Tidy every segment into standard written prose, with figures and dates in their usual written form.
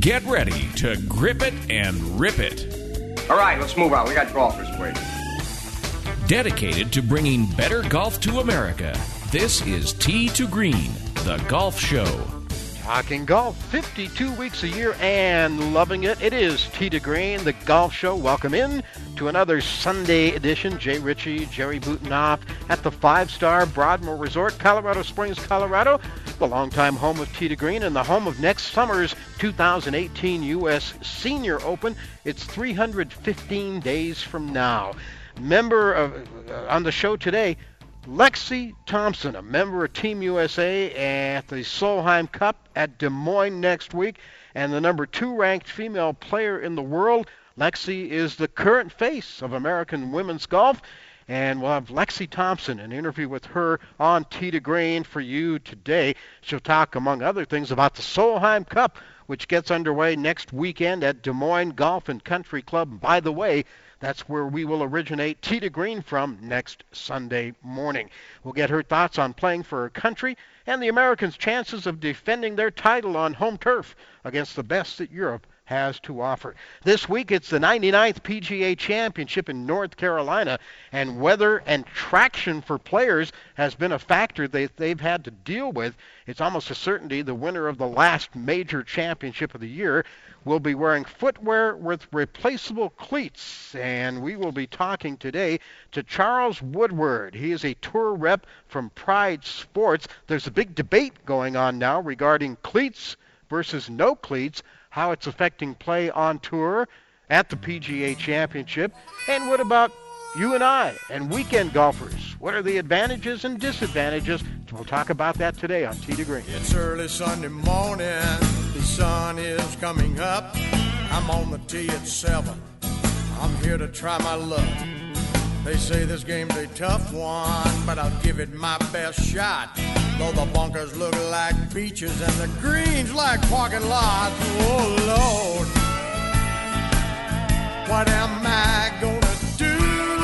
Get ready to grip it and rip it. All right, let's move on. We got golfers waiting. Dedicated to bringing better golf to America, this is Tee to Green, the golf show. Talking golf 52 weeks a year and loving it. It is Tee to Green, the golf show. Welcome in to another Sunday edition. Jay Ritchie, Jerry Butenoff at the 5-star Broadmoor Resort, Colorado Springs, Colorado, the longtime home of Tee to Green and the home of next summer's 2018 U.S. Senior Open. It's 315 days from now. Member of on the show today, Lexi Thompson, a member of Team USA at the Solheim Cup at Des Moines next week, and the number 2 ranked female player in the world. Lexi is the current face of American women's golf, and we'll have Lexi Thompson, an interview with her on Tee to Green for you today. She'll talk, among other things, about the Solheim Cup, which gets underway next weekend at Des Moines Golf and Country Club. By the way, that's where we will originate Tee to Green from next Sunday morning. We'll get her thoughts on playing for her country and the Americans' chances of defending their title on home turf against the best that Europe has to offer. This week it's the 99th PGA Championship in North Carolina, and weather and traction for players has been a factor they've had to deal with. It's almost a certainty the winner of the last major championship of the year will be wearing footwear with replaceable cleats, and we will be talking today to Charles Woodward. He is a tour rep from Pride Sports. There's a big debate going on now regarding cleats versus no cleats, how it's affecting play on tour at the PGA Championship, and what about you and I and weekend golfers? What are the advantages and disadvantages? We'll talk about that today on Tee to Green. It's early Sunday morning, the sun is coming up. I'm on the tee at 7, I'm here to try my luck. They say this game's a tough one, but I'll give it my best shot. Though the bunkers look like beaches and the greens like parking lots. Oh Lord, what am I gonna do?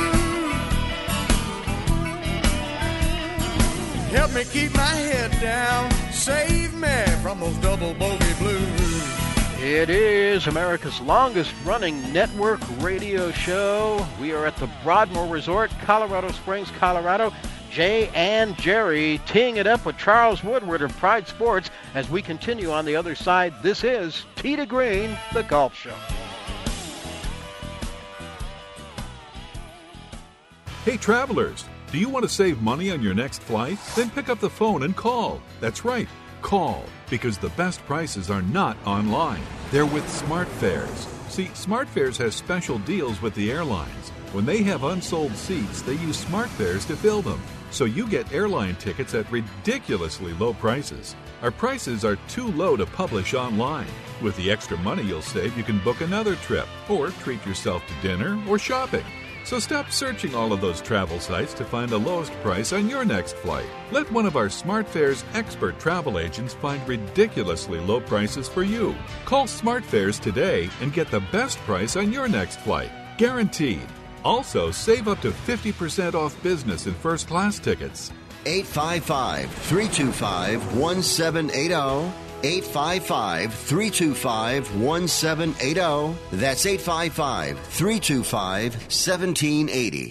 Help me keep my head down, save me from those double bogey blues. It is America's longest-running network radio show. We are at the Broadmoor Resort, Colorado Springs, Colorado. Jay and Jerry teeing it up with Charles Woodward of Pride Sports as we continue on the other side. This is Tee to Green, the golf show. Hey, travelers, do you want to save money on your next flight? Then pick up the phone and call. That's right, call, because the best prices are not online. They're with SmartFares. See, SmartFares has special deals with the airlines. When they have unsold seats, they use SmartFares to fill them. So you get airline tickets at ridiculously low prices. Our prices are too low to publish online. With the extra money you'll save, you can book another trip or treat yourself to dinner or shopping. So stop searching all of those travel sites to find the lowest price on your next flight. Let one of our SmartFares expert travel agents find ridiculously low prices for you. Call SmartFares today and get the best price on your next flight. Guaranteed. Also, save up to 50% off business and first-class tickets. 855-325-1780. 855-325-1780. That's 855-325-1780.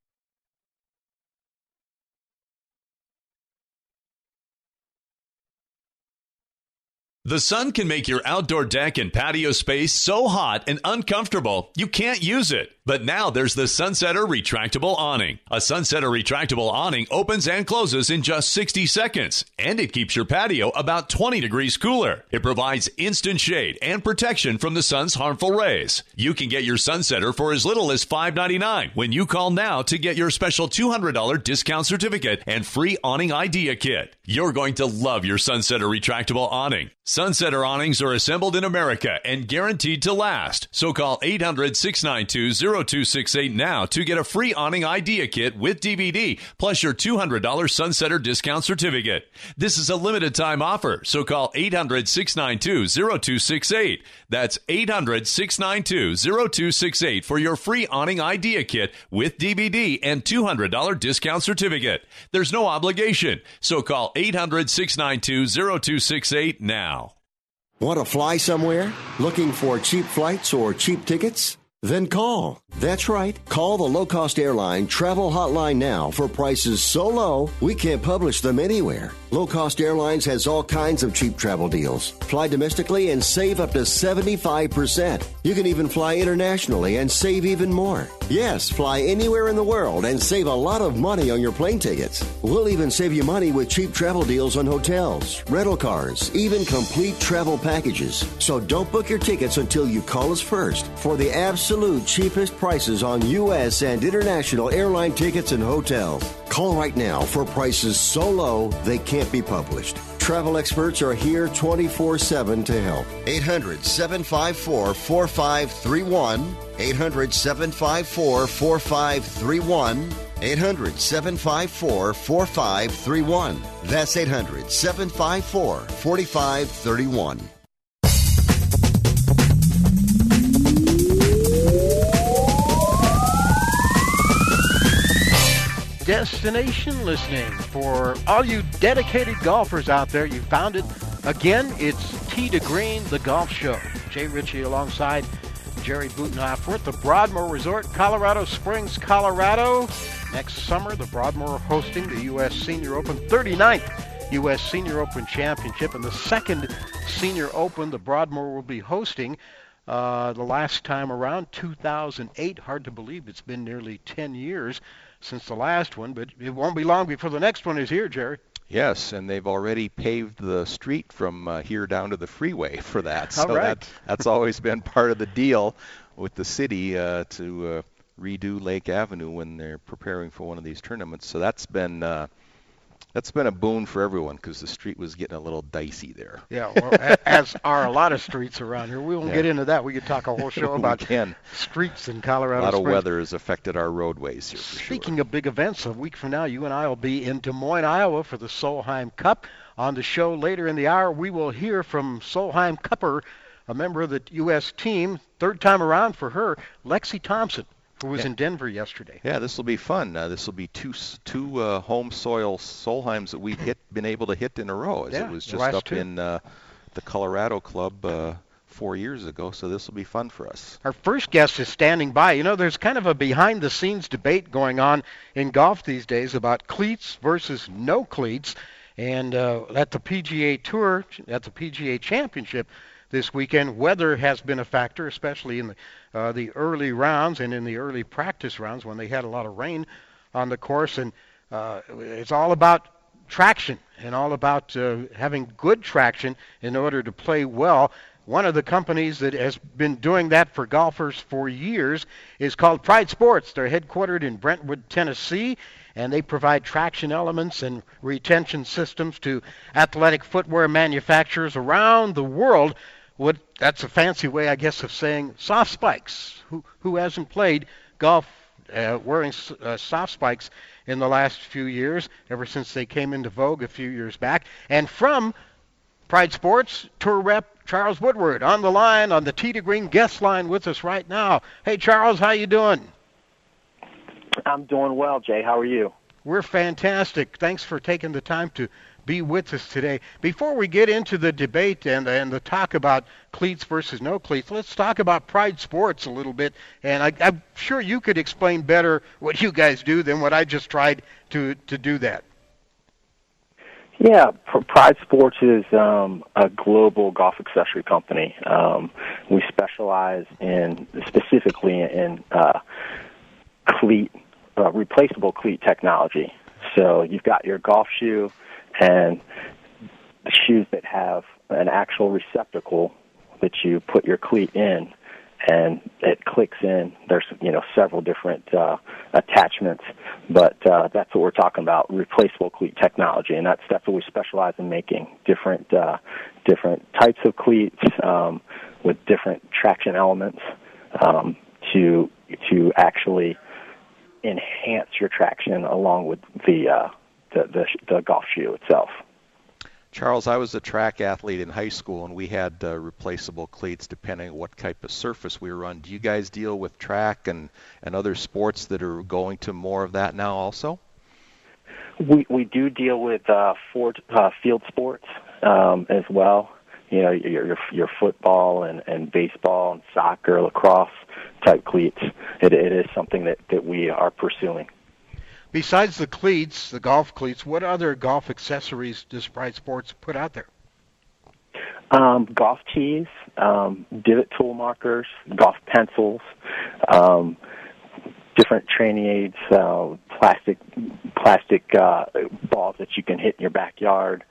The sun can make your outdoor deck and patio space so hot and uncomfortable you can't use it. But now there's the Sunsetter Retractable Awning. A Sunsetter Retractable Awning opens and closes in just 60 seconds, and it keeps your patio about 20 degrees cooler. It provides instant shade and protection from the sun's harmful rays. You can get your Sunsetter for as little as $5.99 when you call now to get your special $200 discount certificate and free awning idea kit. You're going to love your Sunsetter Retractable Awning. Sunsetter awnings are assembled in America and guaranteed to last. So call 800-692-0268 now to get a free awning idea kit with DVD plus your $200 Sunsetter discount certificate. This is a limited time offer, so call 800-692-0268. That's 800-692-0268 for your free awning idea kit with DVD and $200 discount certificate. There's no obligation, so call 800-692-0268 now. Want to fly somewhere? Looking for cheap flights or cheap tickets? Then call. That's right. Call the low-cost airline travel hotline now for prices so low we can't publish them anywhere. Low Cost Airlines has all kinds of cheap travel deals. Fly domestically and save up to 75%. You can even fly internationally and save even more. Yes, fly anywhere in the world and save a lot of money on your plane tickets. We'll even save you money with cheap travel deals on hotels, rental cars, even complete travel packages. So don't book your tickets until you call us first for the absolute cheapest prices on U.S. and international airline tickets and hotels. Call right now for prices so low they can't be published. Travel experts are here 24/7 to help. 800-754-4531. 800-754-4531. 800-754-4531. That's 800-754-4531. Destination listening for all you dedicated golfers out there. You found it. Again, it's Tee to Green, the golf show. Jay Ritchie alongside Jerry Butenhoff. We're at the Broadmoor Resort, Colorado Springs, Colorado. Next summer, the Broadmoor hosting the U.S. Senior Open, 39th U.S. Senior Open Championship, and the second Senior Open the Broadmoor will be hosting. The last time around, 2008. Hard to believe it's been nearly 10 years since the last one, but it won't be long before the next one is here, Jerry. Yes, and they've already paved the street from here down to the freeway for that. So right. that's always been part of the deal with the city to redo Lake Avenue when they're preparing for one of these tournaments. So that's been a boon for everyone because the street was getting a little dicey there. Yeah, well, as are a lot of streets around here. We won't get into that. We could talk a whole show about streets in Colorado Springs. A lot of weather has affected our roadways here for Speaking sure. of big events, a week from now, you and I will be in Des Moines, Iowa for the Solheim Cup. On the show later in the hour, we will hear from Solheim Cupper, a member of the U.S. team, third time around for her, Lexi Thompson, who was in Denver yesterday. Yeah, this will be fun. This will be two home soil Solheims that we've been able to hit in a row. It was just up in the Colorado Club 4 years ago, so this will be fun for us. Our first guest is standing by. You know, there's kind of a behind-the-scenes debate going on in golf these days about cleats versus no cleats, and at the PGA Tour, at the PGA Championship this weekend, weather has been a factor, especially in the early rounds and in the early practice rounds when they had a lot of rain on the course. And it's all about traction and all about having good traction in order to play well. One of the companies that has been doing that for golfers for years is called Pride Sports. They're headquartered in Brentwood, Tennessee, and they provide traction elements and retention systems to athletic footwear manufacturers around the world. That's a fancy way, I guess, of saying soft spikes. Who hasn't played golf wearing soft spikes in the last few years, ever since they came into vogue a few years back? And from Pride Sports, tour rep Charles Woodward on the line, on the Tee to Green guest line with us right now. Hey, Charles, how you doing? I'm doing well, Jay. How are you? We're fantastic. Thanks for taking the time to be with us today. Before we get into the debate and the talk about cleats versus no cleats, let's talk about Pride Sports a little bit. And I'm sure you could explain better what you guys do than what I just tried to do that. Yeah, Pride Sports is a global golf accessory company. We specialize specifically in cleat, replaceable cleat technology. So you've got your golf shoe and the shoes that have an actual receptacle that you put your cleat in, and it clicks in. There's several different attachments, but that's what we're talking about: replaceable cleat technology, and that's what we specialize in making. Different types of cleats with different traction elements to actually enhance your traction along with the golf shoe itself. Charles, I was a track athlete in high school, and we had replaceable cleats depending on what type of surface we were on. Do you guys deal with track and other sports that are going to more of that now also? We do deal with field sports as well. your football and baseball and soccer, lacrosse type cleats. It is something that we are pursuing. Besides the cleats, the golf cleats, what other golf accessories does Pride Sports put out there? Golf tees, divot tool markers, golf pencils, different training aids, plastic balls that you can hit in your backyard,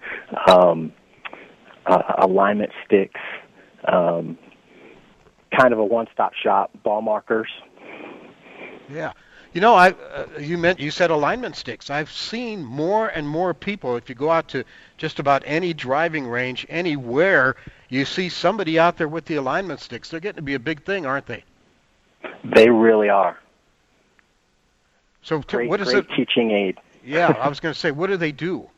alignment sticks, kind of a one-stop shop, ball markers. Yeah. You said alignment sticks. I've seen more and more people, if you go out to just about any driving range, anywhere, you see somebody out there with the alignment sticks. They're getting to be a big thing, aren't they? They really are. So what is it? Teaching aid. Yeah, I was going to say, what do they do?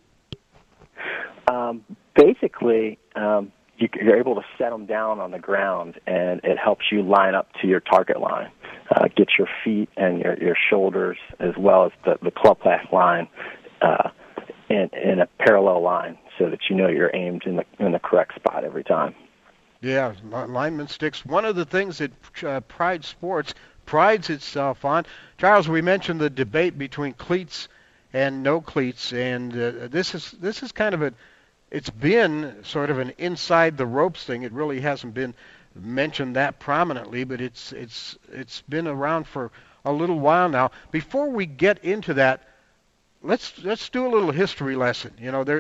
Basically, you're able to set them down on the ground, and it helps you line up to your target line. Get your feet and your shoulders, as well as the club path line, in a parallel line, so that you know you're aimed in the correct spot every time. Yeah, alignment sticks. One of the things that Pride Sports prides itself on, Charles, we mentioned the debate between cleats and no cleats, and this is kind of it's been sort of an inside the ropes thing. It really hasn't been mentioned that prominently, but it's been around for a little while now. Before we get into that, let's do a little history lesson.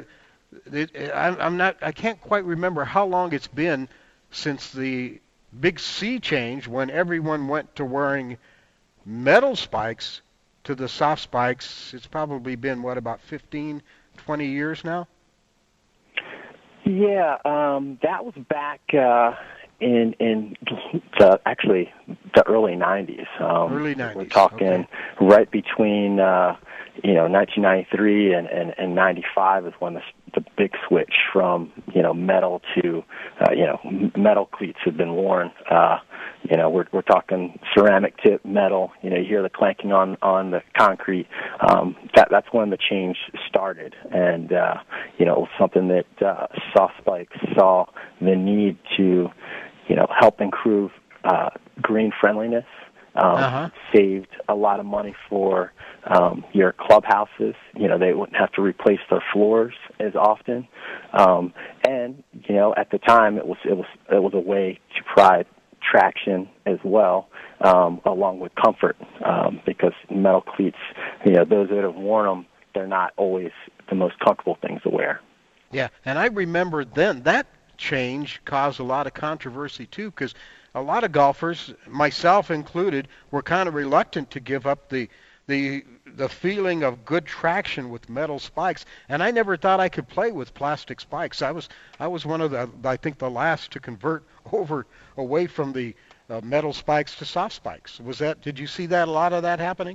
I can't quite remember how long it's been since the big sea change, when everyone went to wearing metal spikes to the soft spikes. It's probably been about 15, 20 years now. Yeah, that was back in the early 90s. Early 90s. We're talking right between 1993 and 95 is when the big switch from metal to metal cleats had been worn. We're talking ceramic tip metal. You hear the clanking on the concrete. That's when the change started, and it was something that Soft Spikes saw the need to help improve green friendliness. Saved a lot of money for your clubhouses. They wouldn't have to replace their floors as often, and at the time it was a way to provide traction as well, along with comfort, because metal cleats, those that have worn them, they're not always the most comfortable things to wear. Yeah, and I remember then that change caused a lot of controversy too, because a lot of golfers, myself included, were kind of reluctant to give up the feeling of good traction with metal spikes, and I never thought I could play with plastic spikes. I was one of the last to convert away from the metal spikes to soft spikes. Did you see a lot of that happening?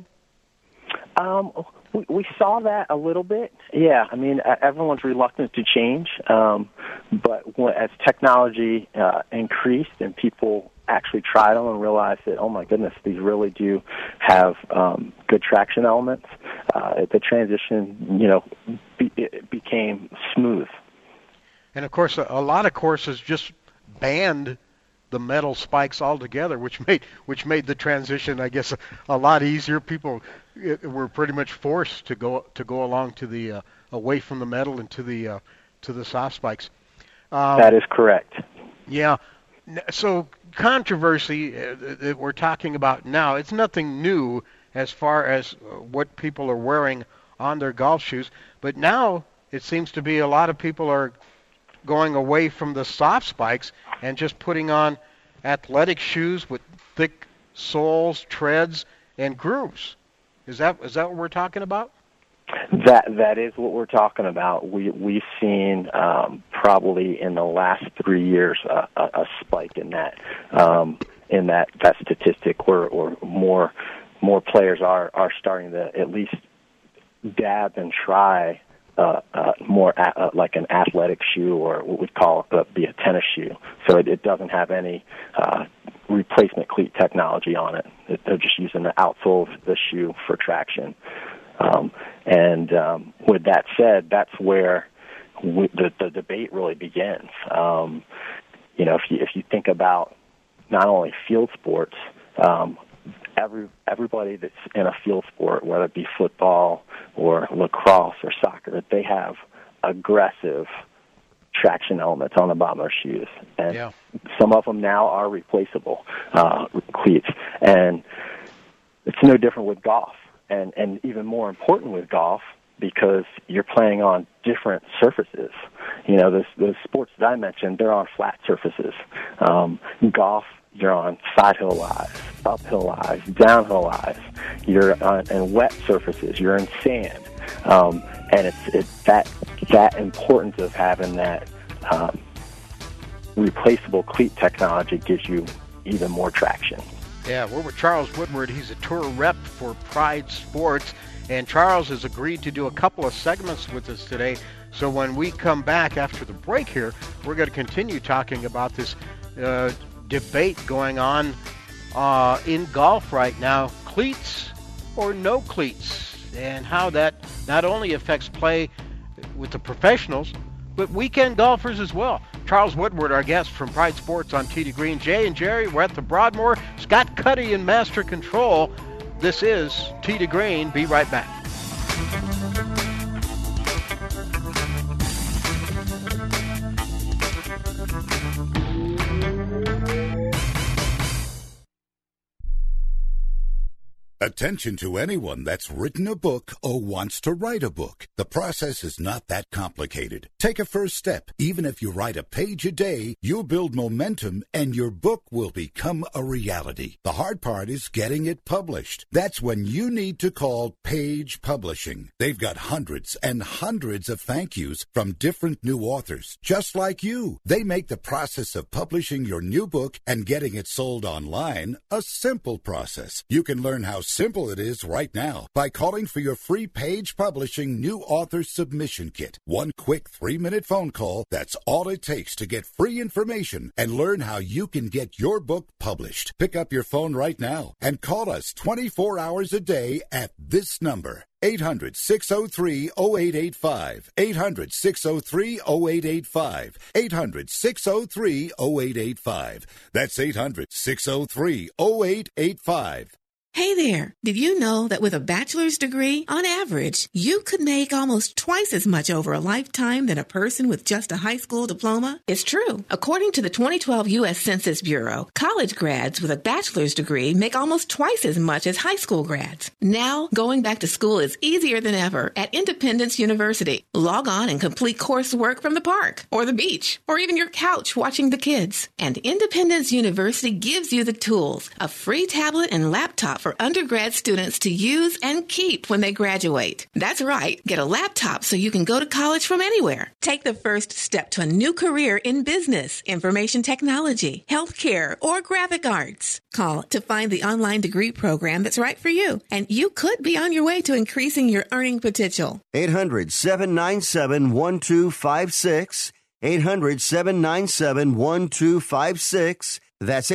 We saw that a little bit. Yeah, I mean, everyone's reluctant to change, but as technology increased and people actually tried them and realized that, oh my goodness, these really do have good traction elements, the transition, it became smooth. And of course, a lot of courses just banned the metal spikes altogether, which made the transition, I guess, a lot easier. People were pretty much forced to go along to the away from the metal and to the soft spikes. That is correct. Yeah. So controversy that we're talking about now, it's nothing new as far as what people are wearing on their golf shoes, but now it seems to be a lot of people are going away from the soft spikes and just putting on athletic shoes with thick soles, treads, and grooves. Is that what we're talking about? That is what we're talking about. We've seen probably in the last 3 years a spike in that statistic, where more players are starting to at least dab and try more like an athletic shoe, or what we'd call be a tennis shoe. So it doesn't have any replacement cleat technology on it. They're just using the outsole of the shoe for traction. With that said, that's where the debate really begins. If you think about not only field sports, everybody that's in a field sport, whether it be football or lacrosse or soccer, they have aggressive traction elements on the bottom of their shoes, and some of them now are replaceable cleats, and it's no different with golf, and even more important with golf because you're playing on different surfaces. Those sports that I mentioned, they're on flat surfaces. Golf, you're on side hill lies, uphill lies, downhill lies. You're on wet surfaces. You're in sand, and it's that importance of having that replaceable cleat technology gives you even more traction. Yeah, we're with Charles Woodward. He's a tour rep for Pride Sports, and Charles has agreed to do a couple of segments with us today. So when we come back after the break here, we're going to continue talking about this debate going on in golf right now, cleats or no cleats, and how that not only affects play with the professionals, but weekend golfers as well. Charles Woodward, our guest from Pride Sports on Tee to Green. Jay and Jerry, we're at the Broadmoor. Scott Cuddy in Master Control. This is Tee to Green. Be right back. Attention to anyone that's written a book or wants to write a book. The process is not that complicated. Take a first step. Even if you write a page a day, you'll build momentum and your book will become a reality. The hard part is getting it published. That's when you need to call Page Publishing. They've got hundreds and hundreds of thank yous from different new authors, just like you. They make the process of publishing your new book and getting it sold online a simple process. You can learn how simple it is right now by calling for your free Page Publishing New Author Submission Kit. One quick 3-minute phone call, that's all it takes to get free information and learn how you can get your book published. Pick up your phone right now and call us 24 hours a day at this number. 800-603-0885. 800-603-0885. 800-603-0885. That's 800-603-0885. Hey there, did you know that with a bachelor's degree, on average, you could make almost twice as much over a lifetime than a person with just a high school diploma? It's true. According to the 2012 U.S. Census Bureau, college grads with a bachelor's degree make almost twice as much as high school grads. Now, going back to school is easier than ever at Independence University. Log on and complete coursework from the park, or the beach, or even your couch watching the kids. And Independence University gives you the tools, a free tablet and laptop for undergrad students to use and keep when they graduate. That's right. Get a laptop so you can go to college from anywhere. Take the first step to a new career in business, information technology, healthcare, or graphic arts. Call to find the online degree program that's right for you, and you could be on your way to increasing your earning potential. 800-797-1256. 800-797-1256. That's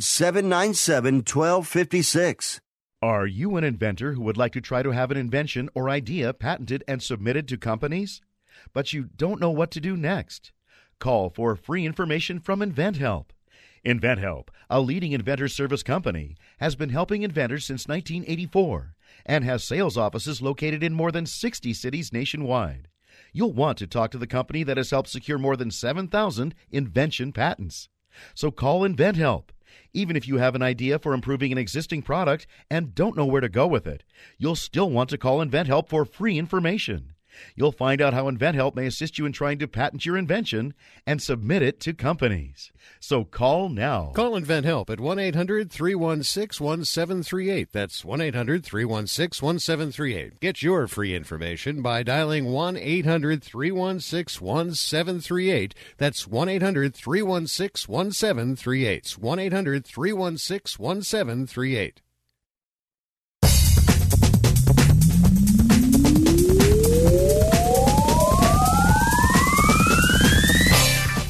800-797-1256. Are you an inventor who would like to try to have an invention or idea patented and submitted to companies, but you don't know what to do next? Call for free information from InventHelp. InventHelp, a leading inventor service company, has been helping inventors since 1984 and has sales offices located in more than 60 cities nationwide. You'll want to talk to the company that has helped secure more than 7,000 invention patents. So call InventHelp. Even if you have an idea for improving an existing product and don't know where to go with it, you'll still want to call InventHelp for free information. You'll find out how InventHelp may assist you in trying to patent your invention and submit it to companies. So call now. Call InventHelp at 1-800-316-1738. That's 1-800-316-1738. Get your free information by dialing 1-800-316-1738. That's 1-800-316-1738. 1-800-316-1738.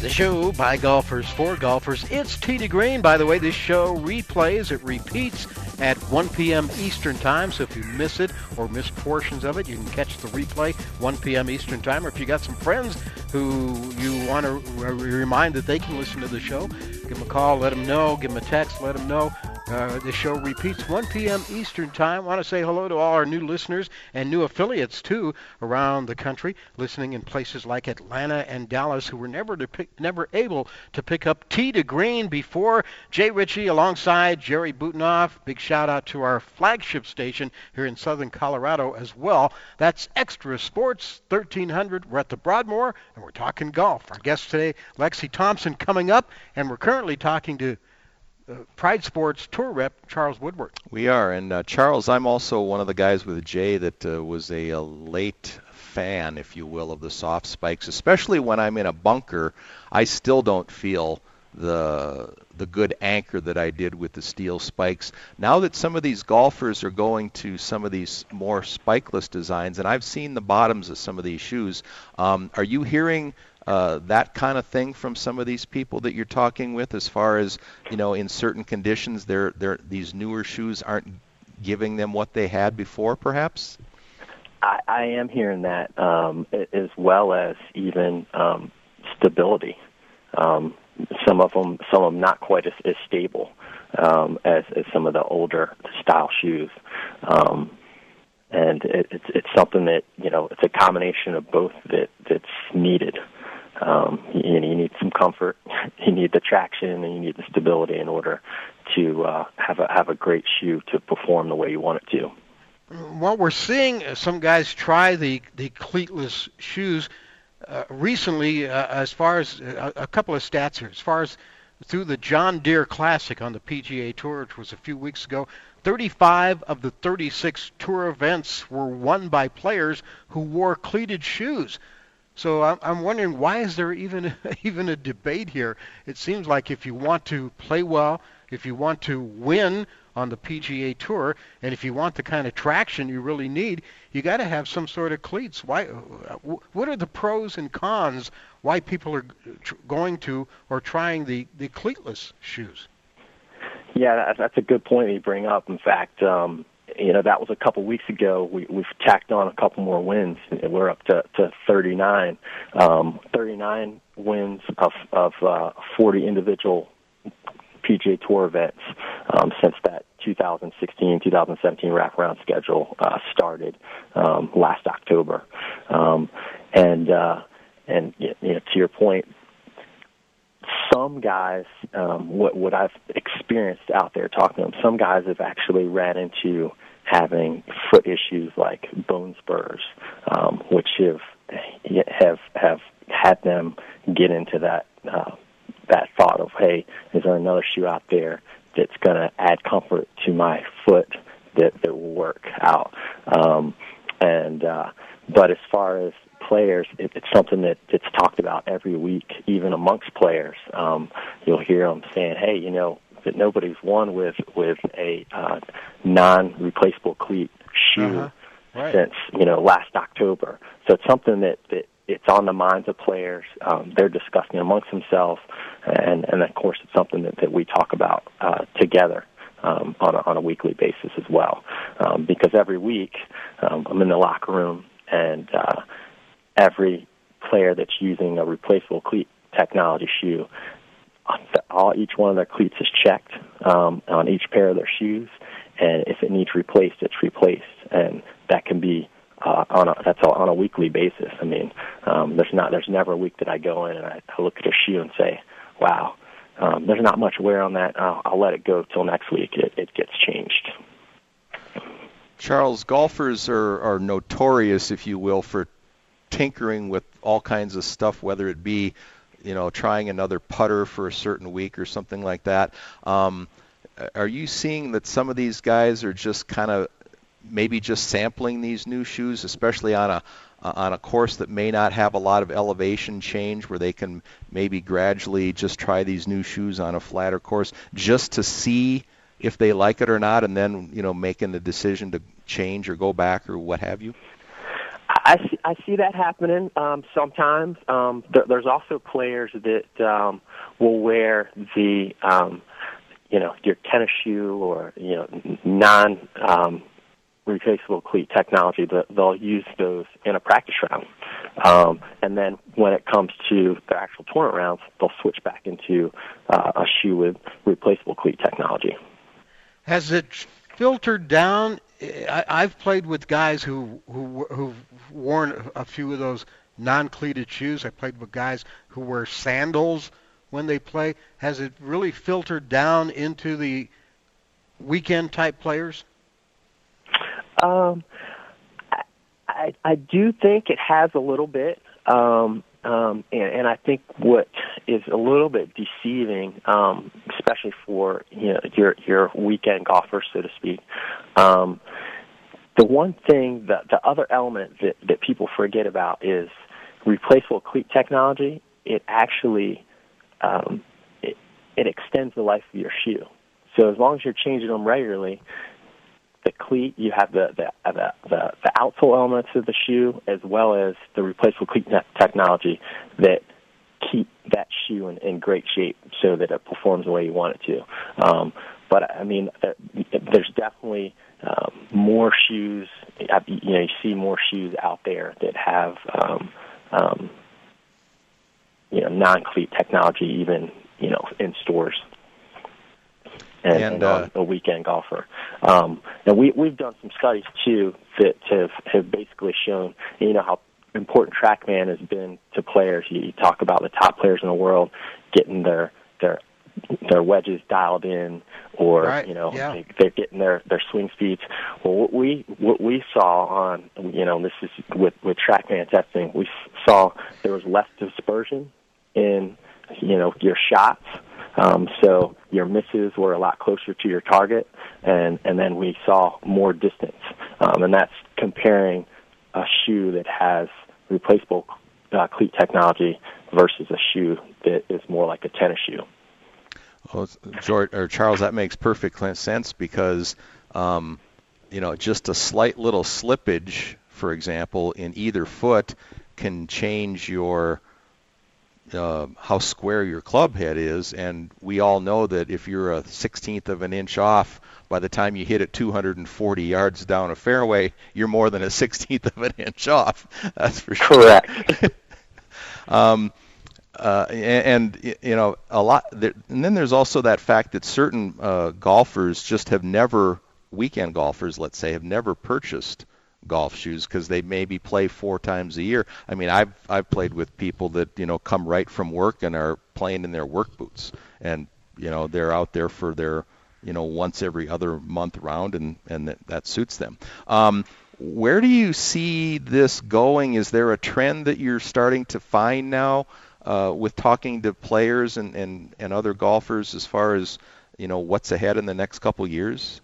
The show by golfers for golfers. It's Tee to Green. By the way, this show replays. It repeats at 1 p.m. Eastern Time. So if you miss it or miss portions of it, you can catch the replay 1 p.m. Eastern Time. Or if you got some friends who you want to remind that they can listen to the show, give them a call, let them know. Give them a text, let them know. The show repeats 1 p.m. Eastern Time. I want to say hello to all our new listeners and new affiliates, too, around the country, listening in places like Atlanta and Dallas, who were never able to pick up Tee to Green before. Jay Ritchie alongside Jerry Butenoff. Big shout-out to our flagship station here in southern Colorado as well. That's Extra Sports 1300. We're at the Broadmoor, and we're talking golf. Our guest today, Lexi Thompson, coming up, and we're currently talking to Pride Sports Tour Rep Charles Woodward. We are, and Charles, I'm also one of the guys with Jay that was a late fan, if you will, of the soft spikes, especially when I'm in a bunker. I still don't feel the good anchor that I did with the steel spikes. Now that some of these golfers are going to some of these more spikeless designs, and I've seen the bottoms of some of these shoes, are you hearing that kind of thing from some of these people that you're talking with, as far as, in certain conditions, these newer shoes aren't giving them what they had before, perhaps? I am hearing that, as well as even stability. Some of them not quite as stable as some of the older style shoes. And it's something that, it's a combination of both that's needed. You need some comfort, you need the traction, and you need the stability in order to have a great shoe to perform the way you want it to. Well, we're seeing some guys try the cleatless shoes recently. As far as a couple of stats here, as far as through the John Deere Classic on the PGA Tour, which was a few weeks ago, 35 of the 36 tour events were won by players who wore cleated shoes. So I'm wondering, why is there even a debate here? It seems like if you want to play well, if you want to win on the PGA Tour, and if you want the kind of traction you really need, you got to have some sort of cleats. Why? What are the pros and cons? Why people are going to or trying the cleatless shoes? Yeah, that's a good point you bring up. In fact, that was a couple weeks ago. We've tacked on a couple more wins. We're up to 39. 39 wins of 40 individual PGA Tour events since that 2016-2017 wraparound schedule started last October. And to your point, some guys, what I've experienced out there talking to them, some guys have actually ran into having foot issues like bone spurs, which have had them get into that thought of, hey, is there another shoe out there that's going to add comfort to my foot that will work out? But as far as players, it's something that's talked about every week, even amongst players. You'll hear them saying, hey, that nobody's won with a non-replaceable cleat shoe since, last October. So it's something that it's on the minds of players. They're discussing amongst themselves, and of course it's something that we talk about together on a weekly basis as well. Because every week I'm in the locker room, and every player that's using a replaceable cleat technology shoe, each one of their cleats is checked on each pair of their shoes, and if it needs replaced, it's replaced, and that can be on a weekly basis. I mean, there's never a week that I go in and I look at a shoe and say, wow, there's not much wear on that. I'll let it go till next week. It gets changed. Charles, golfers are notorious, if you will, for tinkering with all kinds of stuff, whether it be, trying another putter for a certain week or something like that. Are you seeing that some of these guys are just kind of maybe just sampling these new shoes, especially on a course that may not have a lot of elevation change, where they can maybe gradually just try these new shoes on a flatter course just to see if they like it or not, and then making the decision to change or go back or what have you? I see that happening sometimes. There's also players that will wear the your tennis shoe or non replaceable cleat technology. They'll use those in a practice round, and then when it comes to the actual tournament rounds, they'll switch back into a shoe with replaceable cleat technology. Has it filtered down? I've played with guys who've worn a few of those non-cleated shoes. I played with guys who wear sandals when they play. Has it really filtered down into the weekend type players? I do think it has a little bit, and I think what is a little bit deceiving, especially for your weekend golfers, so to speak. The one thing, the other element that people forget about is replaceable cleat technology. It actually it extends the life of your shoe. So as long as you're changing them regularly, the cleat, you have the outsole elements of the shoe as well as the replaceable cleat technology that keep that shoe in great shape so that it performs the way you want it to. But I mean, there's definitely more shoes. You see more shoes out there that have non-cleat technology, even in stores. And a weekend golfer. And we've done some studies too that have basically shown how important TrackMan has been to players. You talk about the top players in the world getting their wedges dialed in, or right. They're getting their swing speeds. Well, what we saw on this is with TrackMan testing, we saw there was less dispersion in your shots. So your misses were a lot closer to your target, and then we saw more distance. And that's comparing a shoe that has replaceable cleat technology versus a shoe that is more like a tennis shoe. Well, George or Charles, that makes perfect sense because, just a slight little slippage, for example, in either foot can change your how square your club head is, and we all know that if you're a 1/16 of an inch off, by the time you hit it 240 yards down a fairway, you're more than a 1/16 of an inch off. That's for sure. Correct. A lot. And then there's also that fact that certain golfers just have never, weekend golfers, let's say, have never purchased golf shoes because they maybe play 4 times a year. I mean, I've played with people that come right from work and are playing in their work boots, and they're out there for their once every other month round, and that suits them. Where do you see this going? Is there a trend that you're starting to find now with talking to players and other golfers as far as what's ahead in the next couple years?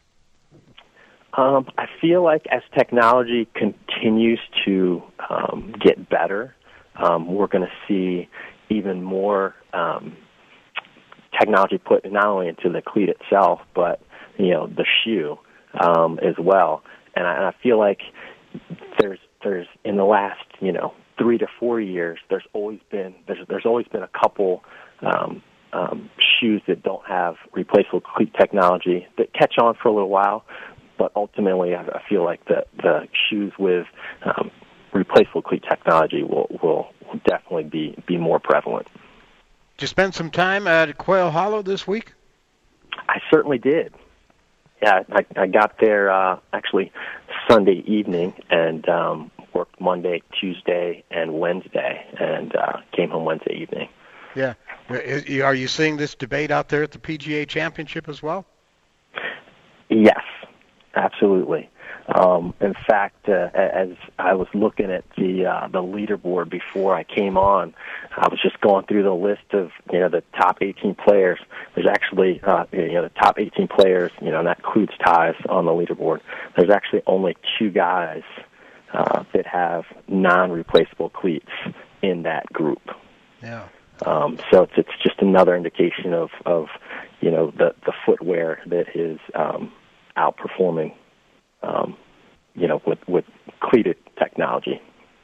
I feel like as technology continues to get better, we're going to see even more technology put not only into the cleat itself, but the shoe as well. And I feel like there's in the last 3 to 4 years, there's always been a couple shoes that don't have replaceable cleat technology that catch on for a little while. But ultimately, I feel like the shoes with replaceable cleat technology will definitely be more prevalent. Did you spend some time at Quail Hollow this week? I certainly did. Yeah, I got there actually Sunday evening and worked Monday, Tuesday, and Wednesday, and came home Wednesday evening. Yeah. Are you seeing this debate out there at the PGA Championship as well? Yes. Absolutely. In fact, as I was looking at the leaderboard before I came on, I was just going through the list of the top 18 players. There's actually the top 18 players, and that includes ties on the leaderboard. There's actually only 2 guys that have non-replaceable cleats in that group. Yeah. So it's just another indication of the footwear that is outperforming, with cleated technology.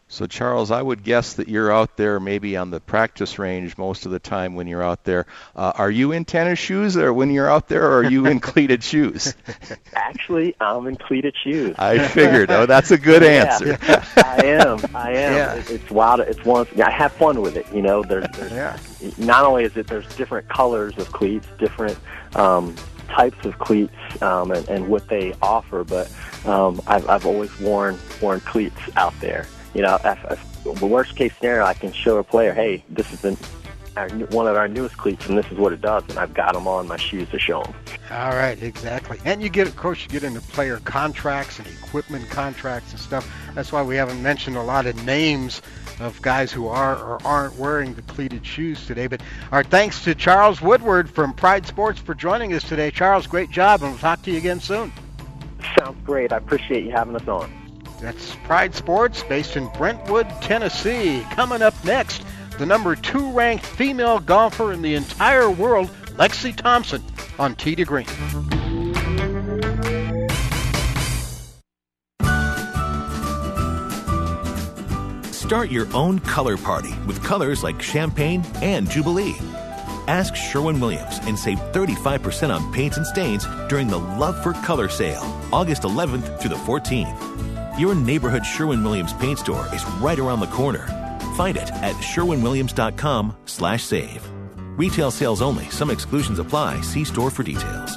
So, Charles, I would guess that you're out there maybe on the practice range most of the time when you're out there. Are you in tennis shoes or when you're out there, or are you in cleated shoes? Actually, I'm in cleated shoes. I figured. Oh, that's a good answer. I am. Yeah. It's wild. It's one. I have fun with it. You know, there's not only is it there's different colors of cleats, different types of cleats, and what they offer, but I've always worn cleats out there. You know, the worst case scenario, I can show a player, hey, this is one of our newest cleats, and this is what it does, and I've got them on my shoes to show them. All right, exactly. And you get into player contracts and equipment contracts and stuff. That's why we haven't mentioned a lot of names of guys who are or aren't wearing the cleated shoes today. But our thanks to Charles Woodward from Pride Sports for joining us today. Charles, great job, and we'll talk to you again soon. Sounds great. I appreciate you having us on. That's Pride Sports, based in Brentwood, Tennessee. Coming up next, the number 2 ranked female golfer in the entire world, Lexi Thompson, on Tee to Green. Start your own color party with colors like Champagne and Jubilee. Ask Sherwin-Williams and save 35% on paints and stains during the Love for Color sale, August 11th through the 14th. Your neighborhood Sherwin-Williams paint store is right around the corner. Find it at sherwinwilliams.com/save. Retail sales only. Some exclusions apply. See store for details.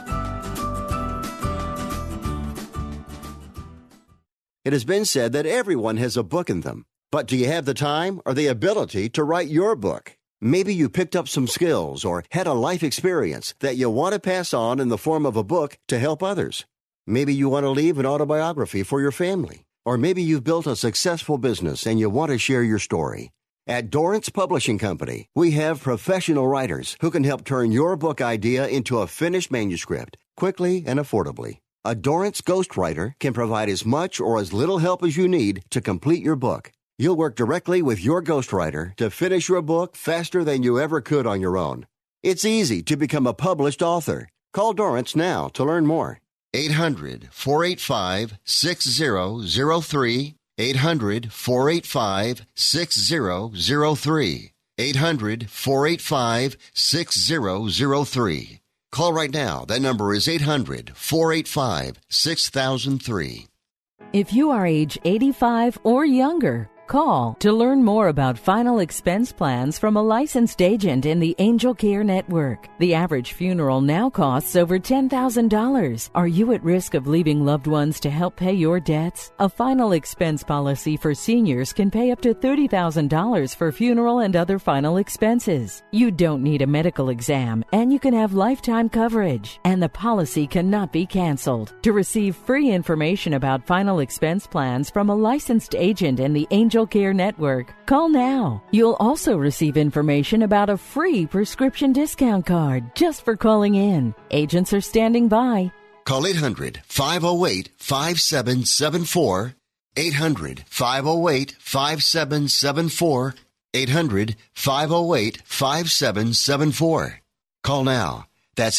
It has been said that everyone has a book in them. But do you have the time or the ability to write your book? Maybe you picked up some skills or had a life experience that you want to pass on in the form of a book to help others. Maybe you want to leave an autobiography for your family. Or maybe you've built a successful business and you want to share your story. At Dorrance Publishing Company, we have professional writers who can help turn your book idea into a finished manuscript quickly and affordably. A Dorrance ghostwriter can provide as much or as little help as you need to complete your book. You'll work directly with your ghostwriter to finish your book faster than you ever could on your own. It's easy to become a published author. Call Dorrance now to learn more. 800-485-6003. 800-485-6003. 800-485-6003. Call right now. That number is 800-485-6003. If you are age 85 or younger, call to learn more about final expense plans from a licensed agent in the Angel Care Network. The average funeral now costs over $10,000. Are you at risk of leaving loved ones to help pay your debts? A final expense policy for seniors can pay up to $30,000 for funeral and other final expenses. You don't need a medical exam, and you can have lifetime coverage, and the policy cannot be canceled. To receive free information about final expense plans from a licensed agent in the Angel Care Network, call now. You'll also receive information about a free prescription discount card just for calling in. Agents are standing by. Call 800-508-5774. 800-508-5774. 800-508-5774. Call now. That's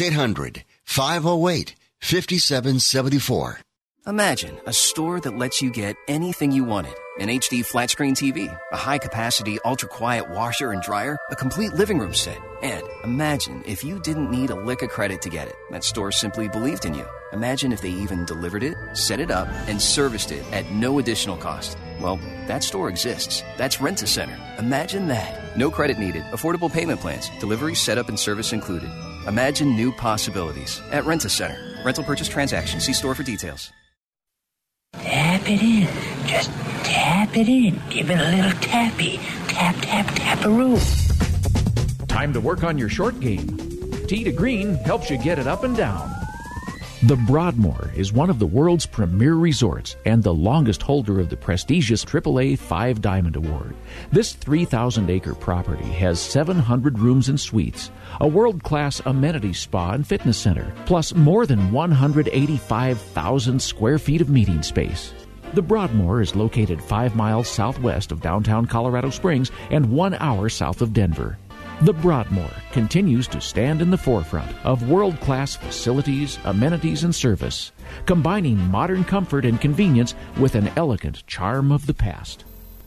800-508-5774. Imagine a store that lets you get anything you wanted. An HD flat screen TV, a high-capacity, ultra-quiet washer and dryer, a complete living room set. And imagine if you didn't need a lick of credit to get it. That store simply believed in you. Imagine if they even delivered it, set it up, and serviced it at no additional cost. Well, that store exists. That's Rent-A-Center. Imagine that. No credit needed. Affordable payment plans. Delivery, setup, and service included. Imagine new possibilities at Rent-A-Center. Rental purchase transaction. See store for details. Tap it in. Just tap it in. Give it a little tappy. Tap, tap, tap-a-roo. Time to work on your short game. Tee to Green helps you get it up and down. The Broadmoor is one of the world's premier resorts and the longest holder of the prestigious AAA 5 Diamond Award. This 3,000-acre property has 700 rooms and suites, a world-class amenity spa and fitness center, plus more than 185,000 square feet of meeting space. The Broadmoor is located 5 miles southwest of downtown Colorado Springs and 1 hour south of Denver. The Broadmoor continues to stand in the forefront of world-class facilities, amenities, and service, combining modern comfort and convenience with an elegant charm of the past.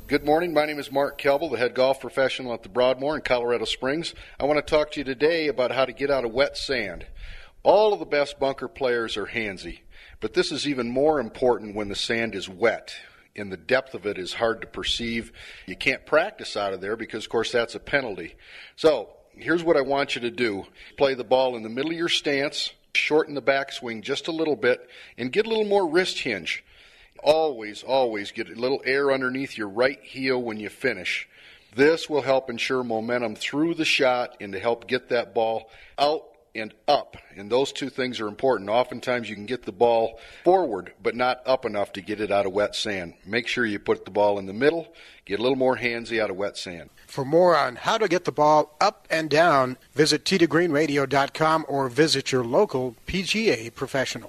Good morning. My name is Mark Kelble, the head golf professional at the Broadmoor in Colorado Springs. I want to talk to you today about how to get out of wet sand. All of the best bunker players are handsy, but this is even more important when the sand is wet and the depth of it is hard to perceive. You can't practice out of there because, of course, that's a penalty. So here's what I want you to do. Play the ball in the middle of your stance, shorten the backswing just a little bit, and get a little more wrist hinge. Always get a little air underneath your right heel when you finish. This will help ensure momentum through the shot and to help get that ball out and up. And those two things are important. Oftentimes you can get the ball forward, but not up enough to get it out of wet sand. Make sure you put the ball in the middle. Get a little more handsy out of wet sand. For more on how to get the ball up and down, visit tdegreenradio.com or visit your local PGA professional.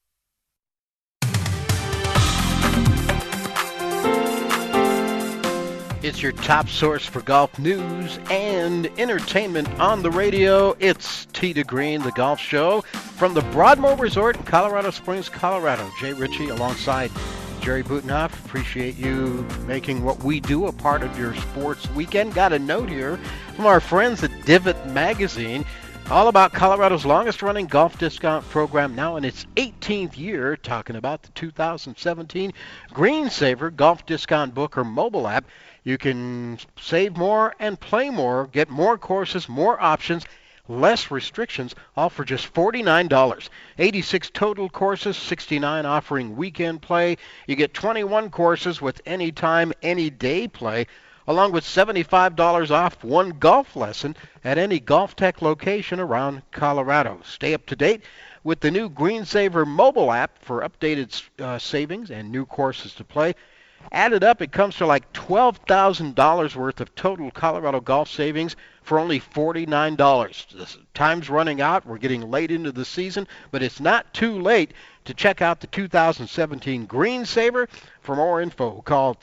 It's your top source for golf news and entertainment on the radio. It's Tee to Green, the golf show from the Broadmoor Resort in Colorado Springs, Colorado. Jay Ritchie alongside Jerry Butenhoff. Appreciate you making what we do a part of your sports weekend. Got a note here from our friends at Divot Magazine, all about Colorado's longest-running golf discount program, now in its 18th year, talking about the 2017 Green Saver Golf Discount Book or mobile app. You can save more and play more, get more courses, more options, less restrictions, all for just $49. 86 total courses, 69 offering weekend play. You get 21 courses with anytime, any day play, along with $75 off one golf lesson at any Golf Tech location around Colorado. Stay up to date with the new Green Saver mobile app for updated savings and new courses to play. Added up, it comes to like $12,000 worth of total Colorado golf savings for only $49. The time's running out. We're getting late into the season, but it's not too late to check out the 2017 Green Saver. For more info, call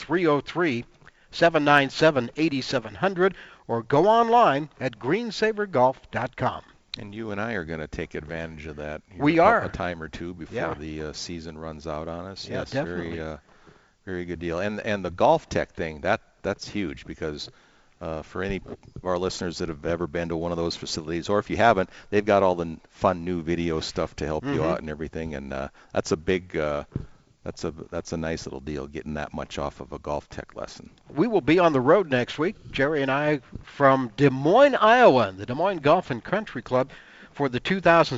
303-797-8700 or go online at greensavergolf.com. And you and I are going to take advantage of that. We are. A time or two before the season runs out on us. Yeah, yes, definitely. Very good deal. And the Golf Tech thing, that's huge because for any of our listeners that have ever been to one of those facilities, or if you haven't, they've got all the fun new video stuff to help you out and everything. And that's a big, that's a nice little deal, getting that much off of a Golf Tech lesson. We will be on the road next week, Jerry and I, from Des Moines, Iowa, the Des Moines Golf and Country Club for the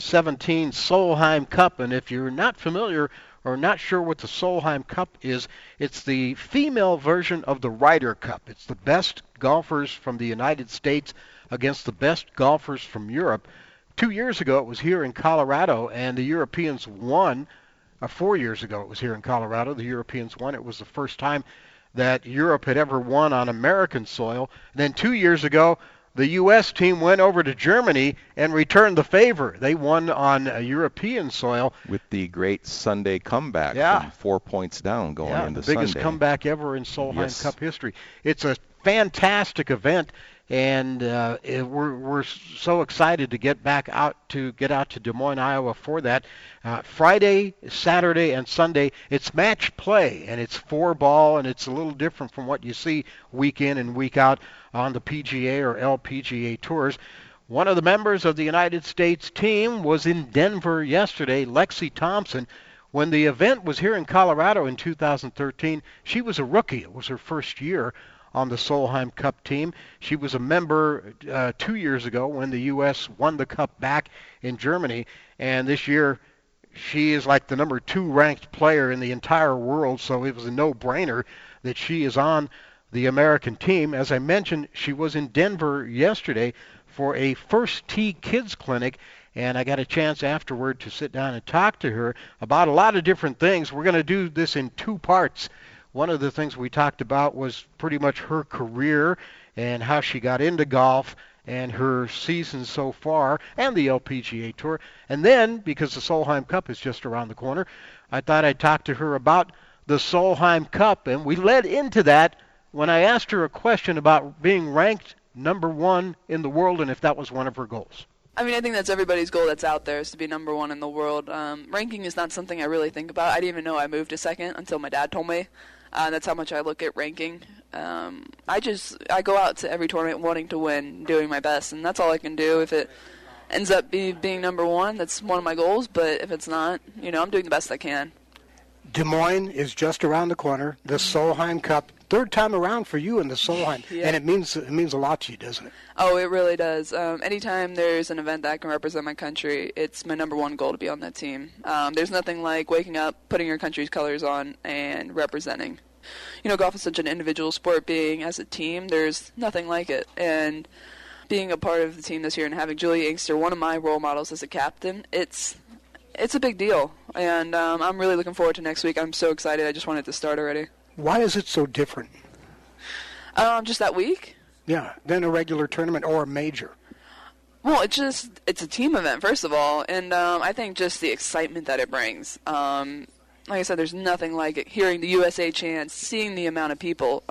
2017 Solheim Cup. And if you're not familiar or not sure what the Solheim Cup is, it's the female version of the Ryder Cup. It's the best golfers from the United States against the best golfers from Europe. 2 years ago, it was here in Colorado, and the Europeans won. 4 years ago, it was here in Colorado. The Europeans won. It was the first time that Europe had ever won on American soil. And then 2 years ago, the U.S. team went over to Germany and returned the favor. They won on European soil. With the great Sunday comeback from 4 points down going into Sunday. The biggest comeback ever in Solheim Cup history. It's a fantastic event, and we're so excited to get out to Des Moines, Iowa for that. Friday, Saturday, and Sunday, it's match play, and it's 4-ball, and it's a little different from what you see week in and week out on the PGA or LPGA tours. One of the members of the United States team was in Denver yesterday, Lexi Thompson. When the event was here in Colorado in 2013, she was a rookie. It was her first year on the Solheim Cup team. She was a member 2 years ago when the U.S. won the Cup back in Germany, and this year she is like the number 2 ranked player in the entire world, so it was a no-brainer that she is on the American team. As I mentioned, she was in Denver yesterday for a First Tee Kids Clinic, and I got a chance afterward to sit down and talk to her about a lot of different things. We're going to do this in 2 parts. One of the things we talked about was pretty much her career and how she got into golf and her season so far and the LPGA Tour. And then, because the Solheim Cup is just around the corner, I thought I'd talk to her about the Solheim Cup. And we led into that when I asked her a question about being ranked number 1 in the world and if that was one of her goals. I mean, I think that's everybody's goal that's out there, is to be number 1 in the world. Ranking is not something I really think about. I didn't even know I moved to second until my dad told me. That's how much I look at ranking. I go out to every tournament wanting to win, doing my best, and that's all I can do. If it ends up being number one, that's one of my goals, but if it's not, I'm doing the best I can. Des Moines is just around the corner. The Solheim Cup, third time around for you in the Solheim, Yeah. and it means a lot to you, doesn't it? Oh, it really does. Anytime there's an event that can represent my country, it's my number one goal to be on that team. There's nothing like waking up, putting your country's colors on, and representing. Golf is such an individual sport. Being as a team, there's nothing like it. And being a part of the team this year and having Julie Inkster, one of my role models as a captain, it's a big deal. And I'm really looking forward to next week. I'm so excited. I just want it to start already. Why is it so different? Just that week? Yeah, than a regular tournament or a major. Well, it's a team event, first of all, and I think just the excitement that it brings. Like I said, there's nothing like it. Hearing the USA chants, seeing the amount of people.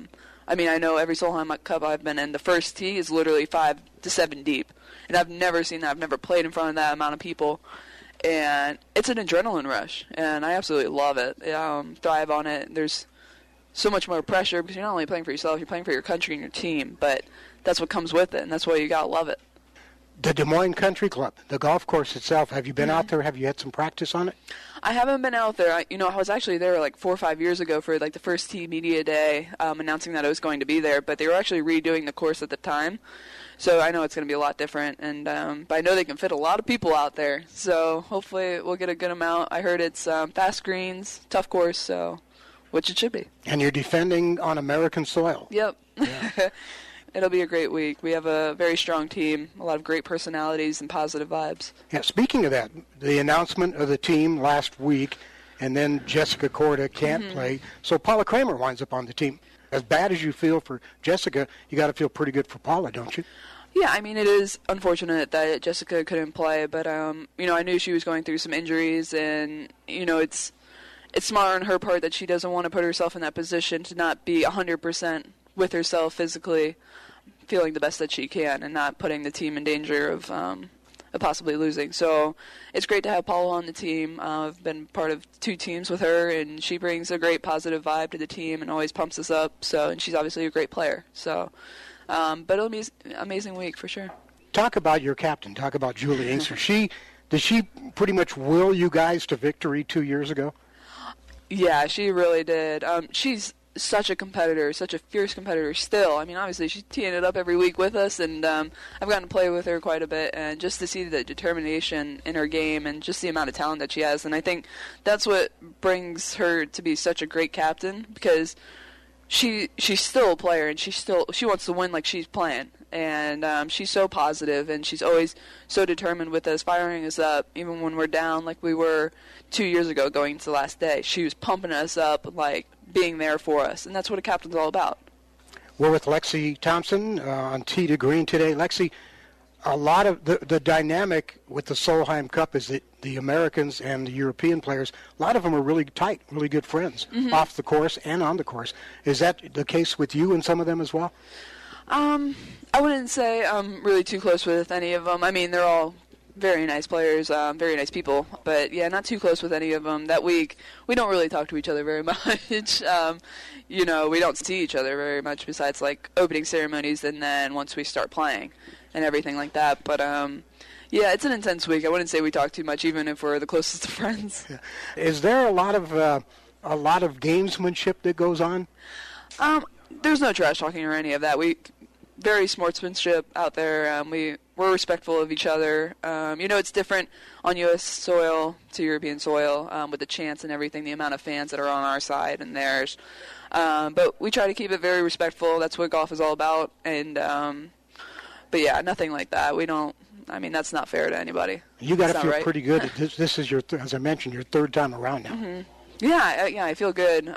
I know every Solheim Cup I've been in, the first tee is literally 5 to 7 deep, and I've never seen that. I've never played in front of that amount of people, and it's an adrenaline rush, and I absolutely love it. Thrive on it. There's so much more pressure because you're not only playing for yourself, you're playing for your country and your team, but that's what comes with it, and that's why you gotta love it. The Des Moines Country Club, the golf course itself, have you been out there? Have you had some practice on it? I haven't been out there. I was actually there like 4 or 5 years ago for like the first Tee Media Day, announcing that I was going to be there, but they were actually redoing the course at the time. So I know it's going to be a lot different, and but I know they can fit a lot of people out there. So hopefully we'll get a good amount. I heard it's fast greens, tough course, so which it should be. And you're defending on American soil. Yep. Yeah. It'll be a great week. We have a very strong team, a lot of great personalities and positive vibes. Yeah, speaking of that, the announcement of the team last week, and then Jessica Korda can't play, so Paula Kramer winds up on the team. As bad as you feel for Jessica, you got to feel pretty good for Paula, don't you? Yeah, it is unfortunate that Jessica couldn't play, but I knew she was going through some injuries, and it's smart on her part that she doesn't want to put herself in that position to not be 100% with herself physically, feeling the best that she can, and not putting the team in danger of possibly losing. So it's great to have Paula on the team. I've been part of 2 teams with her, and she brings a great positive vibe to the team and always pumps us up. And she's obviously a great player. So, but it'll be an amazing week for sure. Talk about your captain. Talk about Julie Inkster. Did she pretty much will you guys to victory 2 years ago? Yeah, she really did. She's such a competitor, such a fierce competitor still. Obviously she's teeing it up every week with us, and I've gotten to play with her quite a bit, and just to see the determination in her game and just the amount of talent that she has, and I think that's what brings her to be such a great captain, because she's still a player, and she wants to win like she's playing, and she's so positive, and she's always so determined with us, firing us up, even when we're down like we were 2 years ago going into the last day. She was pumping us up, like being there for us, and that's what a captain's all about. We're with Lexi Thompson on Tee to Green today. Lexi, a lot of the dynamic with the Solheim Cup is that the Americans and the European players, a lot of them are really tight, really good friends, off the course and on the course. Is that the case with you and some of them as well? I wouldn't say I'm really too close with any of them. They're all very nice players, very nice people, but yeah, not too close with any of them. That week, we don't really talk to each other very much. We don't see each other very much besides like opening ceremonies, and then once we start playing and everything like that. But yeah, it's an intense week. I wouldn't say we talk too much, even if we're the closest of friends. Yeah. Is there a lot of gamesmanship that goes on? There's no trash talking or any of that. Very sportsmanship out there. We're respectful of each other. It's different on U.S. soil to European soil with the chants and everything, the amount of fans that are on our side and theirs. But we try to keep it very respectful. That's what golf is all about. And but yeah, nothing like that. We don't. That's not fair to anybody. You got to feel right. pretty good. This is as I mentioned, your third time around now. Mm-hmm. Yeah, I feel good.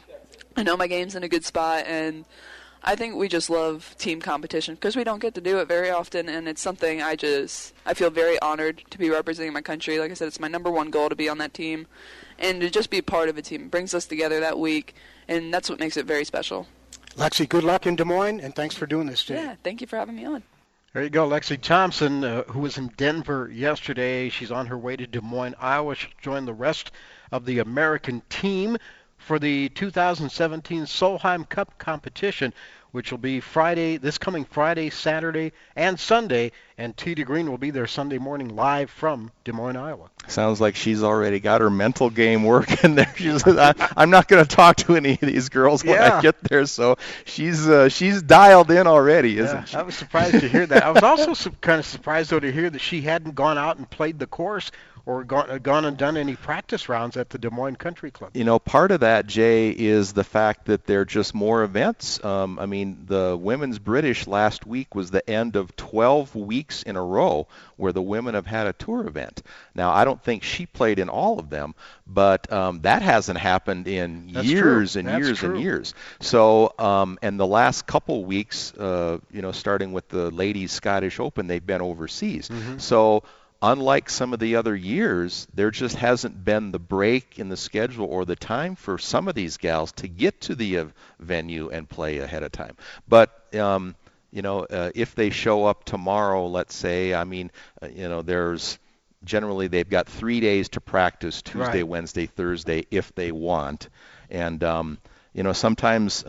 I know my game's in a good spot, and I think we just love team competition because we don't get to do it very often, and it's something I feel very honored to be representing my country. Like I said, it's my number one goal to be on that team and to just be part of a team. It brings us together that week, and that's what makes it very special. Lexi, good luck in Des Moines, and thanks for doing this today. Yeah, thank you for having me on. There you go, Lexi Thompson, who was in Denver yesterday. She's on her way to Des Moines, Iowa. She'll join the rest of the American team for the 2017 Solheim Cup competition, which will be this coming Friday, Saturday, and Sunday, and Tita Green will be there Sunday morning live from Des Moines, Iowa. Sounds like she's already got her mental game working there. I'm not going to talk to any of these girls when I get there, so she's dialed in already, isn't she? I was surprised to hear that. I was also kind of surprised, though, to hear that she hadn't gone out and played the course or gone and done any practice rounds at the Des Moines Country Club. You know, part of that, Jay, is the fact that there are just more events. I mean, the Women's British last week was the end of 12 weeks in a row where the women have had a tour event. Now, I don't think she played in all of them, but that hasn't happened in years and years. So, and the last couple weeks, starting with the Ladies Scottish Open, they've been overseas. Mm-hmm. So, unlike some of the other years, there just hasn't been the break in the schedule or the time for some of these gals to get to the venue and play ahead of time. But, if they show up tomorrow, let's say, there's generally they've got 3 days to practice, Tuesday, Wednesday, Thursday, if they want. And, sometimes,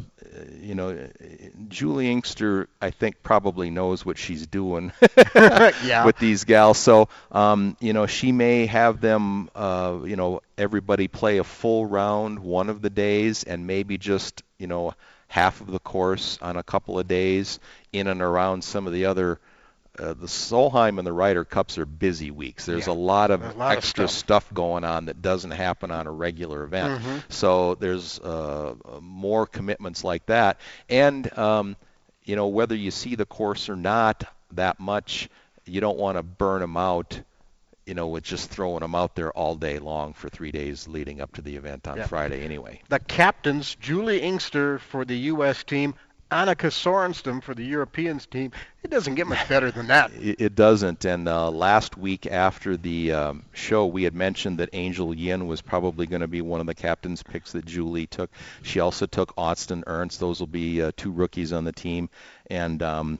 Julie Inkster, I think, probably knows what she's doing with these gals. So, she may have them, everybody play a full round one of the days and maybe just, half of the course on a couple of days in and around some of the other. The Solheim and the Ryder Cups are busy weeks. There's a lot of extra stuff going on that doesn't happen on a regular event. Mm-hmm. So there's more commitments like that. And, whether you see the course or not that much, you don't want to burn them out, with just throwing them out there all day long for 3 days leading up to the event on Friday anyway. The captains, Julie Inkster for the U.S. team, Annika Sorenstam for the European team. It doesn't get much better than that. It doesn't. And last week after the show, we had mentioned that Angel Yin was probably going to be one of the captain's picks that Julie took. She also took Austin Ernst. Those will be two rookies on the team. And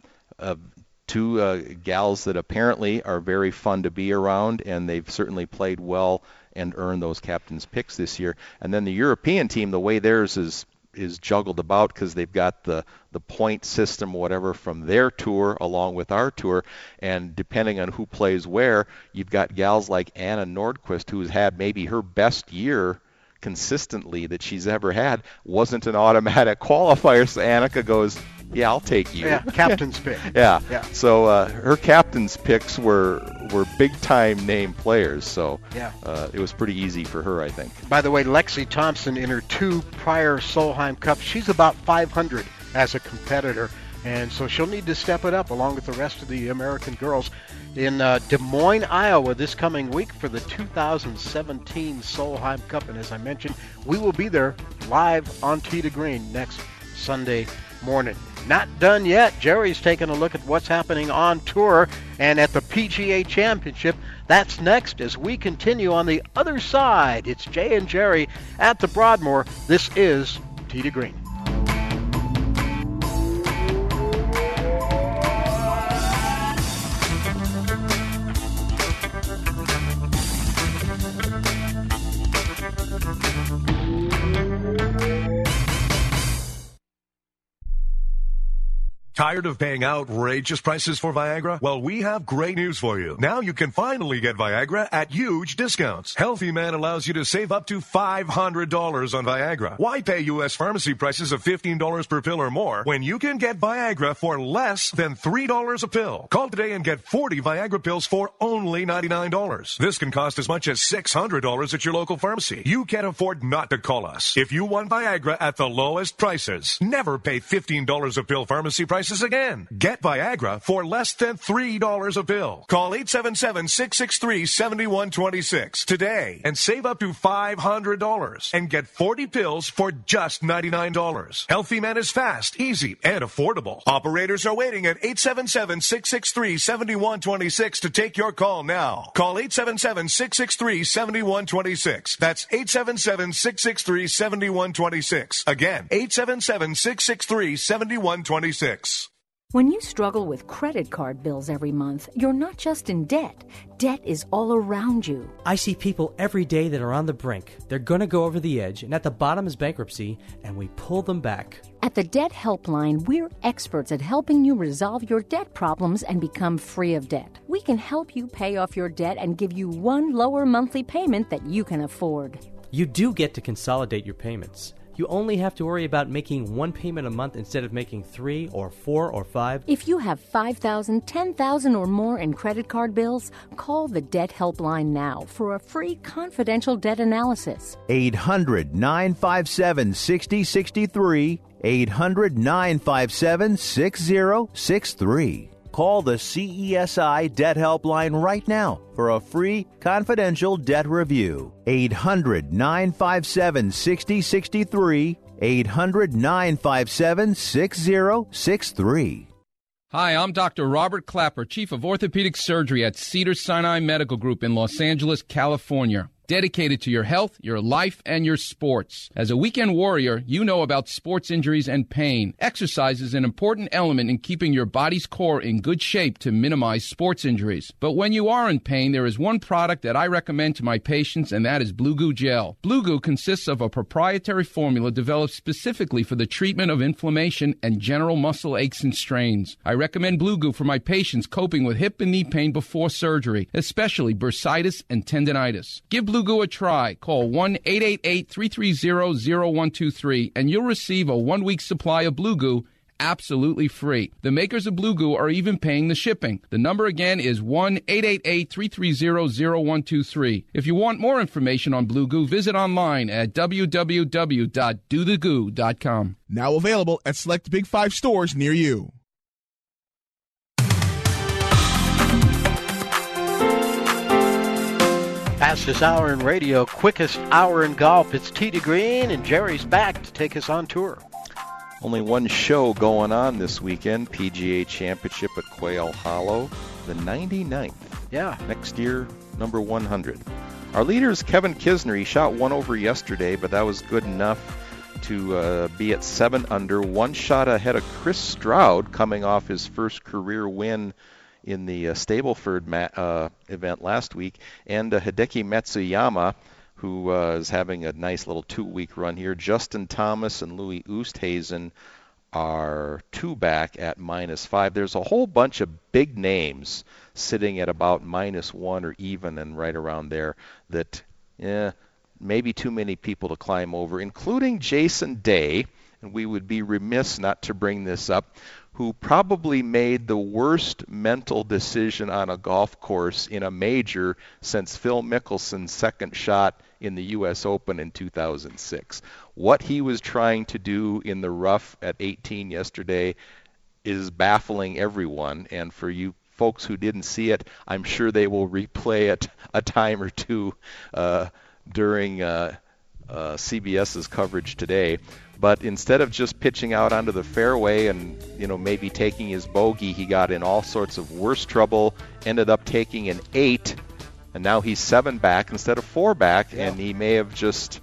two gals that apparently are very fun to be around, and they've certainly played well and earned those captain's picks this year. And then the European team, the way theirs is juggled about because they've got the point system, whatever, from their tour along with our tour, and depending on who plays where, you've got gals like Anna Nordquist, who's had maybe her best year consistently that she's ever had, wasn't an automatic qualifier, so Annika goes, yeah, I'll take you. Yeah, captain's pick. Yeah. So her captain's picks were big-time name players, so it was pretty easy for her, I think. By the way, Lexi Thompson, in her two prior Solheim Cups, she's about 500 as a competitor, and so she'll need to step it up along with the rest of the American girls in Des Moines, Iowa this coming week for the 2017 Solheim Cup. And as I mentioned, we will be there live on Tee to Green next Sunday morning. Not done yet. Jerry's taking a look at what's happening on tour and at the PGA Championship. That's next as we continue on the other side. It's Jay and Jerry at the Broadmoor. This is Tee to Green. Tired of paying outrageous prices for Viagra? Well, we have great news for you. Now you can finally get Viagra at huge discounts. Healthy Man allows you to save up to $500 on Viagra. Why pay U.S. pharmacy prices of $15 per pill or more when you can get Viagra for less than $3 a pill? Call today and get 40 Viagra pills for only $99. This can cost as much as $600 at your local pharmacy. You can't afford not to call us. If you want Viagra at the lowest prices, never pay $15 a pill pharmacy prices again. Get Viagra for less than $3 a pill. Call 877-663-7126 today and save up to $500 and get 40 pills for just $99. Healthy Man is fast, easy, and affordable. Operators are waiting at 877-663-7126 to take your call now. Call 877-663-7126. That's 877-663-7126. Again, 877-663-7126. When you struggle with credit card bills every month, you're not just in debt. Debt is all around you. I see people every day that are on the brink. They're going to go over the edge, and at the bottom is bankruptcy, and we pull them back. At the Debt Helpline, we're experts at helping you resolve your debt problems and become free of debt. We can help you pay off your debt and give you one lower monthly payment that you can afford. You do get to consolidate your payments. You only have to worry about making one payment a month instead of making 3 or 4 or 5. If you have $5,000, $10,000 or more in credit card bills, call the Debt Helpline now for a free confidential debt analysis. 800-957-6063. 800-957-6063. Call the CESI Debt Helpline right now for a free confidential debt review. 800-957-6063. 800-957-6063. Hi, I'm Dr. Robert Clapper, Chief of Orthopedic Surgery at Cedars-Sinai Medical Group in Los Angeles, California. Dedicated to your health, your life, and your sports. As a weekend warrior, you know about sports injuries and pain. Exercise is an important element in keeping your body's core in good shape to minimize sports injuries. But when you are in pain, there is one product that I recommend to my patients, and that is Blue Goo Gel. Blue Goo consists of a proprietary formula developed specifically for the treatment of inflammation and general muscle aches and strains. I recommend Blue Goo for my patients coping with hip and knee pain before surgery, especially bursitis and tendinitis. Give Blue Goo a try. Call 1-888-330-0123 and you'll receive a 1-week supply of Blue Goo absolutely free. The makers of Blue Goo are even paying the shipping. The number again is 1-888-330-0123. If you want more information on Blue Goo, visit online at www.dothegoo.com. Now available at select Big 5 stores near you. Fastest hour in radio, quickest hour in golf. It's Tee to Green, and Jerry's back to take us on tour. Only one show going on this weekend, PGA Championship at Quail Hollow, the 99th. Yeah. Next year, number 100. Our leader is Kevin Kisner. He shot one over yesterday, but that was good enough to be at 7 under, one shot ahead of Chris Stroud, coming off his first career win in the Stableford event last week, and Hideki Matsuyama, who is having a nice little 2-week run here. Justin Thomas and Louis Oosthuizen are 2 back at -5. There's a whole bunch of big names sitting at about -1 or even and right around there that maybe too many people to climb over, including Jason Day, and we would be remiss not to bring this up, who probably made the worst mental decision on a golf course in a major since Phil Mickelson's second shot in the U.S. Open in 2006. What he was trying to do in the rough at 18 yesterday is baffling everyone, and for you folks who didn't see it, I'm sure they will replay it a time or two during CBS's coverage today. But instead of just pitching out onto the fairway and, maybe taking his bogey, he got in all sorts of worse trouble, ended up taking an 8, and now he's 7 back instead of 4 back, and he may have just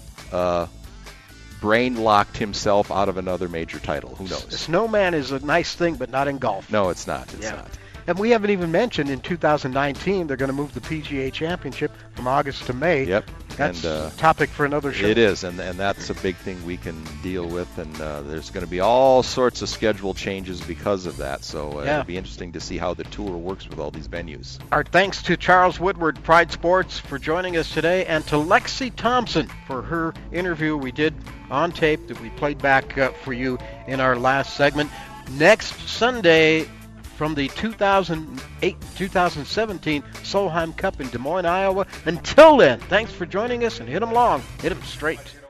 brain-locked himself out of another major title. Who knows? Snowman is a nice thing, but not in golf. No, it's not. It's not. And we haven't even mentioned in 2019 they're going to move the PGA Championship from August to May. Yep. That's a topic for another show. It is, and that's a big thing we can deal with, and there's going to be all sorts of schedule changes because of that. So it'll be interesting to see how the tour works with all these venues. Our thanks to Charles Woodward, Pride Sports, for joining us today, and to Lexi Thompson for her interview we did on tape that we played back for you in our last segment. Next Sunday, from the 2017 Solheim Cup in Des Moines, Iowa. Until then, thanks for joining us, and hit 'em long, hit 'em straight.